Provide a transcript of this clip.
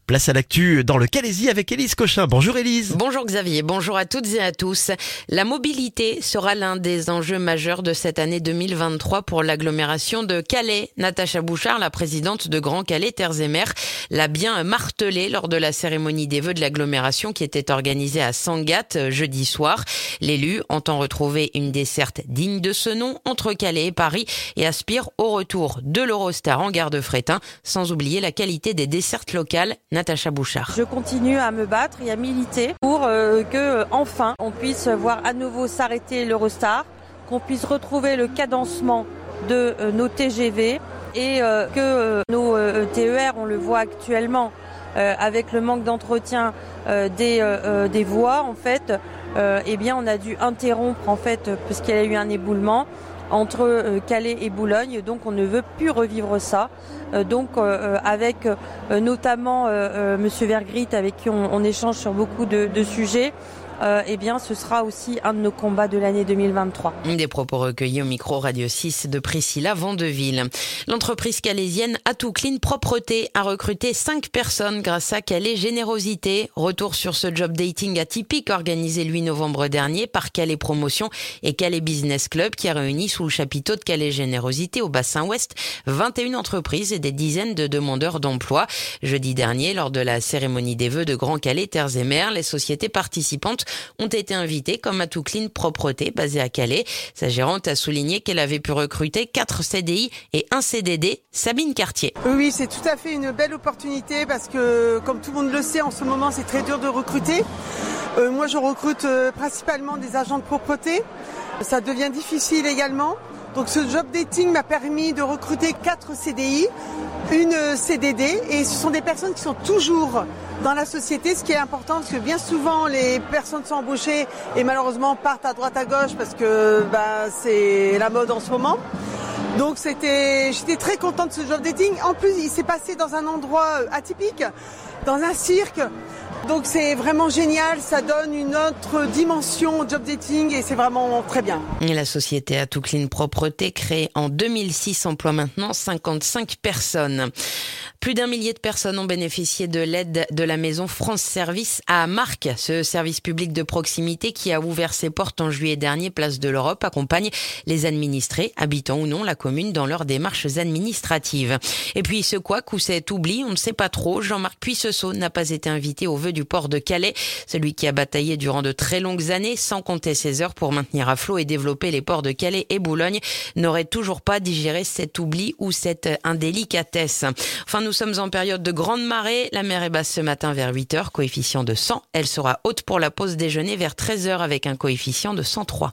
Place à l'actu dans le Calaisis avec Élise Cochin. Bonjour Élise. Bonjour Xavier, bonjour à toutes et à tous. La mobilité sera l'un des enjeux majeurs de cette année 2023 pour l'agglomération de Calais. Natacha Bouchard, la présidente de Grand Calais Terres et Mers, l'a bien martelé lors de la cérémonie des vœux de l'agglomération qui était organisée à Sangatte jeudi soir. L'élu entend retrouver une desserte digne de ce nom entre Calais et Paris et aspire au retour de l'Eurostar en gare de Fréthun, sans oublier la qualité des dessertes locales. Natacha Bouchard. Je continue à me battre et à militer pour que enfin on puisse voir à nouveau s'arrêter l'Eurostar, qu'on puisse retrouver le cadencement de nos TGV et que nos TER, on le voit actuellement avec le manque d'entretien des voies en fait, eh bien on a dû interrompre en fait puisqu'il y a eu un éboulement entre Calais et Boulogne, donc on ne veut plus revivre ça. Avec notamment Monsieur Vergrit, avec qui on échange sur beaucoup de sujets, eh bien ce sera aussi un de nos combats de l'année 2023. Des propos recueillis au micro Radio 6 de Priscilla Vandeville. L'entreprise calaisienne Atouclean Propreté a recruté 5 personnes grâce à Calais Générosité. Retour sur ce job dating atypique organisé le 8 novembre dernier par Calais Promotion et Calais Business Club qui a réuni sous le chapiteau de Calais Générosité au bassin ouest 21 entreprises et des dizaines de demandeurs d'emploi. Jeudi dernier, lors de la cérémonie des vœux de Grand Calais Terres et Mers, les sociétés participantes ont été invitées comme Atouclean Propreté basée à Calais. Sa gérante a souligné qu'elle avait pu recruter 4 CDI et 1 CDD. Sabine Cartier. Oui, c'est tout à fait une belle opportunité parce que, comme tout le monde le sait, en ce moment, c'est très dur de recruter. Moi, je recrute principalement des agents de propreté. Ça devient difficile également. Donc, ce job dating m'a permis de recruter 4 CDI, une CDD, et ce sont des personnes qui sont toujours dans la société, ce qui est important parce que bien souvent, les personnes sont embauchées et malheureusement partent à droite à gauche parce que c'est la mode en ce moment. Donc j'étais très contente de ce job dating. En plus, il s'est passé dans un endroit atypique, dans un cirque. Donc c'est vraiment génial, ça donne une autre dimension au job dating et c'est vraiment très bien. Et la société Atouclean Propreté, créée en 2006, emploie maintenant 55 personnes. Plus d'1 millier de personnes ont bénéficié de l'aide de la maison France Service à Marques. Ce service public de proximité qui a ouvert ses portes en juillet dernier, place de l'Europe, accompagne les administrés, habitants ou non la commune, dans leurs démarches administratives. Et puis ce couac ou cet oubli, on ne sait pas trop. Jean-Marc Puissesseau n'a pas été invité au vœu du port de Calais. Celui qui a bataillé durant de très longues années, sans compter ses heures pour maintenir à flot et développer les ports de Calais et Boulogne, n'aurait toujours pas digéré cet oubli ou cette indélicatesse. Enfin, nous sommes en période de grande marée. La mer est basse ce matin vers 8h, coefficient de 100. Elle sera haute pour la pause déjeuner vers 13h avec un coefficient de 103.